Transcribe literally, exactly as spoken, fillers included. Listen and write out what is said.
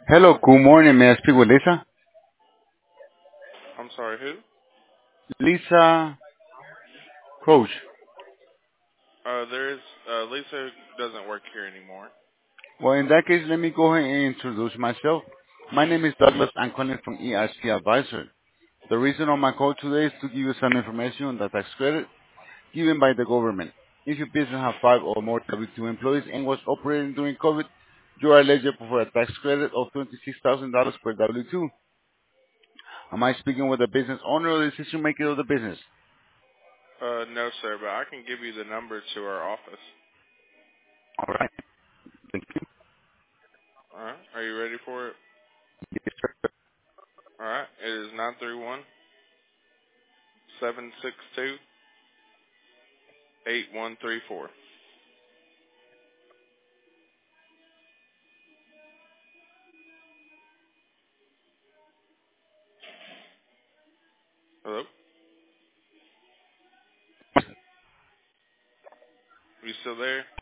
Hello, good morning. May I speak with Lisa? I'm sorry, who? Lisa Crouch. Uh, there is, uh, Lisa doesn't work here anymore. Well, in that case, let me go ahead and introduce myself. My name is Douglas. I'm calling from E R C Advisor. The reason of my call today is to give you some information on the tax credit given by the government. If your business has five or more W two employees and was operating during COVID, you are eligible for a tax credit of twenty-six thousand dollars per W two. Am I speaking with the business owner or the decision maker of the business? Uh, no, sir, but I can give you the number to our office. All right. All right. Are you ready for it? All right. It is nine three one seven six two eight one three four. Hello? You still there?